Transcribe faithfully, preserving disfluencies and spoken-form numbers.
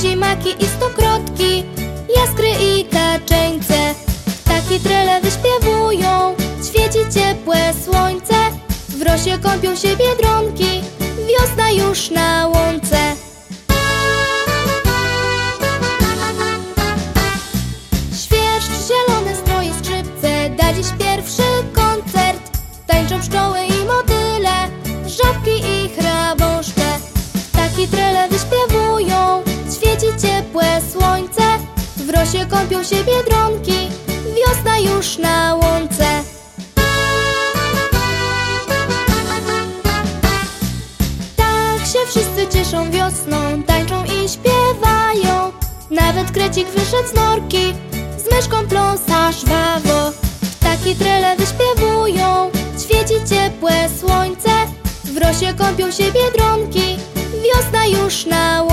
buzi, maki i stokrotki, jaskry i kaczeńce. Ptaki trele wyśpiewują, świeci ciepłe słońce. W rosie kąpią się biedronki, wiosna już na łące. Świerszcz, zielone stroje, skrzypce, da dziś pierwszy koncert. Tańczą pszczoły i motyle, żabki i chrabąszcze. Ptaki trele wyśpiewują, świeci ciepłe słońce. W rosie kąpią się biedronki, wiosna już na łące. Tak się wszyscy cieszą wiosną, tańczą i śpiewają. Nawet krecik wyszedł z norki, z myszką pląsa żwawo. Ptaki trele wyśpiewują, świeci ciepłe słońce. W rosie kąpią się biedronki, wiosna już na łące.